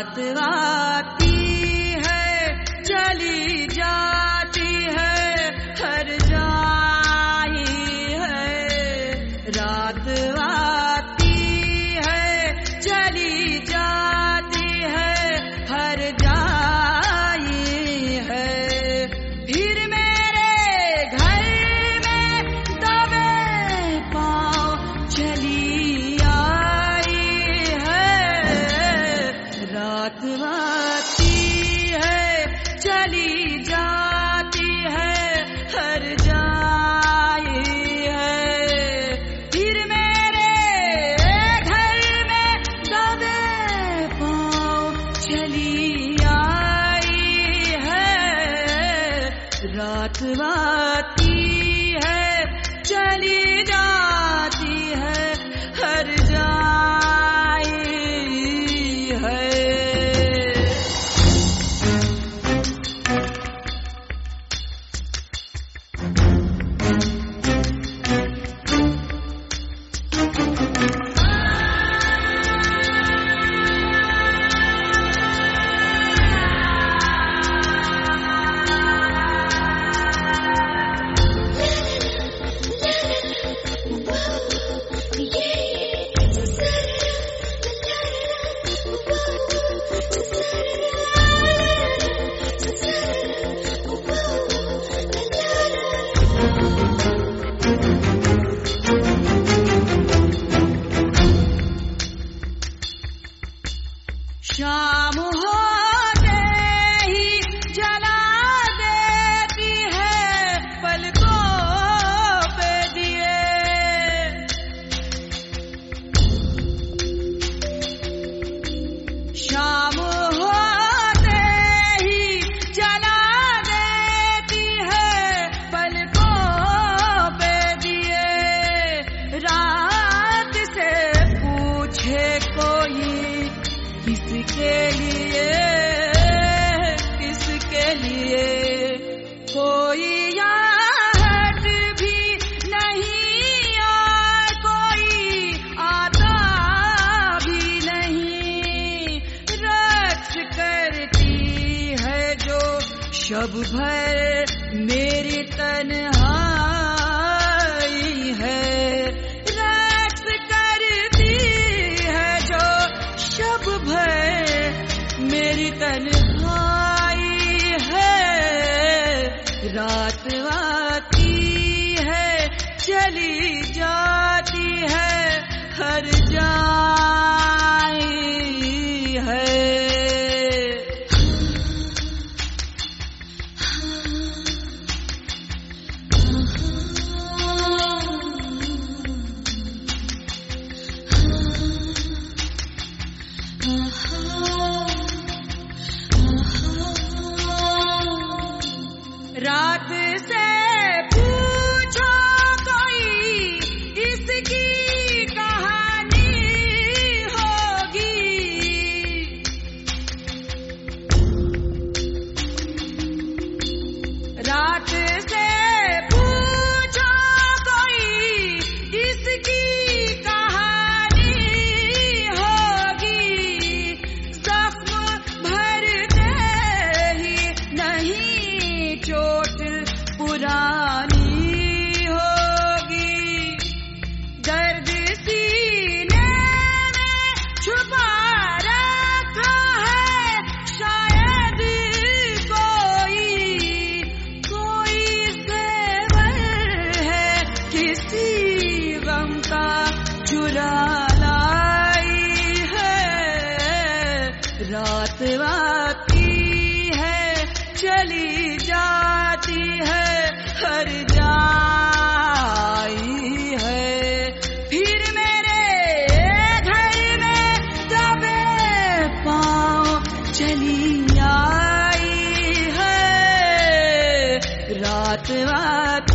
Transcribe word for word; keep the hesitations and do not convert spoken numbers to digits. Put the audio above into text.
रात आती है चली जाती है हर जाई है। रात आती है चली जाती है हर जाई है। फिर मेरे घर में दबे पाँव चली आई है। रात आती है चली जाती है हर जाई है। फिर मेरे घर में दबे पाँव चली आई है। रात आती है चली जाती है हर जाई है। शाम होते ही जला देती है पलकों पे दिए। शाम होते ही जला देती है पलकों पे दिए। रात से पूछे कोई किसके लिए किसके लिए, कोई याद भी नहीं और कोई आता भी नहीं। रक्स करती है जो शब भर मेरी तन्हाई है। रक्स करती है जो शब भर मेरी तन्हाई है। रात आती है चली जाती है हर जाई है। रात से पूछो कोई इसकी कहानी होगी। रात से पूछो कोई इसकी कहानी होगी। जख्म भरते ही नहीं चोट पुरानी होगी। दर्द सीने में छुपा रखा है शायद कोई कोई ज़ेवर है किसी गम का चुरा लाई है। रात आती है चली जाती है हर जाई है। फिर मेरे घर में दबे पाँव चली आई है। रात आती